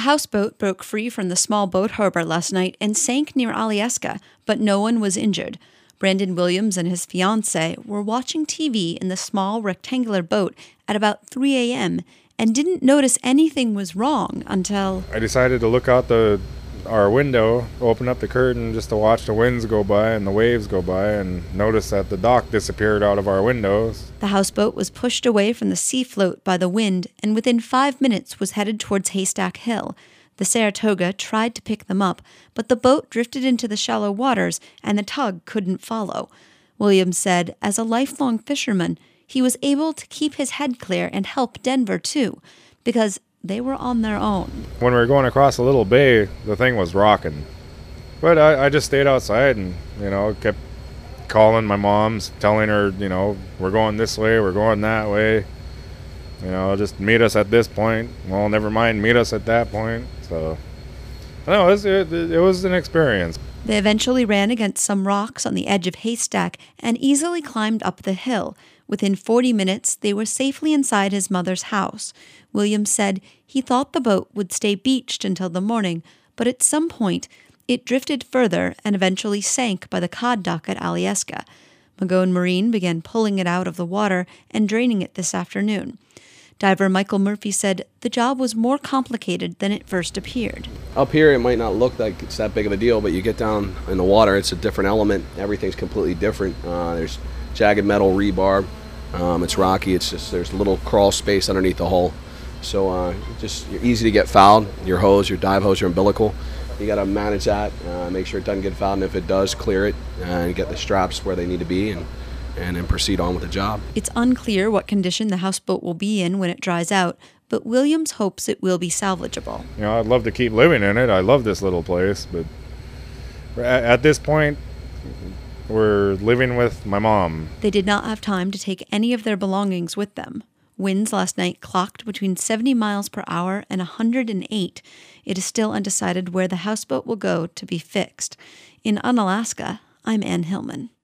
houseboat broke free from the small boat harbor last night and sank near Alyeska, but no one was injured. Brandon Williams and his fiancée were watching TV in the small rectangular boat at about 3 a.m. and didn't notice anything was wrong until I decided to look out our window, open up the curtain just to watch the winds go by and the waves go by, and notice that the dock disappeared out of our windows. The houseboat was pushed away from the sea float by the wind and within 5 minutes was headed towards Haystack Hill. The Saratoga tried to pick them up, but the boat drifted into the shallow waters and the tug couldn't follow. Williams said, as a lifelong fisherman, he was able to keep his head clear and help Denver too, because they were on their own. When we were going across a little bay, the thing was rocking. But I just stayed outside and, kept calling my mom, telling her, we're going this way, we're going that way. Just meet us at this point. Well, never mind, meet us at that point. So, no, it was an experience. They eventually ran against some rocks on the edge of Haystack and easily climbed up the hill. Within 40 minutes, they were safely inside his mother's house. Williams said he thought the boat would stay beached until the morning, but at some point, it drifted further and eventually sank by the cod dock at Alyeska. Magone Marine began pulling it out of the water and draining it this afternoon. Diver Michael Murphy said the job was more complicated than it first appeared. Up here, it might not look like it's that big of a deal, but you get down in the water, it's a different element. Everything's completely different. There's jagged metal rebar. It's rocky. It's just there's a little crawl space underneath the hull. So you're easy to get fouled. Your hose, your dive hose, your umbilical. You got to manage that, make sure it doesn't get fouled, and if it does, clear it and get the straps where they need to be and then proceed on with the job. It's unclear what condition the houseboat will be in when it dries out, but Williams hopes it will be salvageable. I'd love to keep living in it. I love this little place, but at this point, we're living with my mom. They did not have time to take any of their belongings with them. Winds last night clocked between 70 miles per hour and 108. It is still undecided where the houseboat will go to be fixed. In Unalaska, I'm Ann Hillman.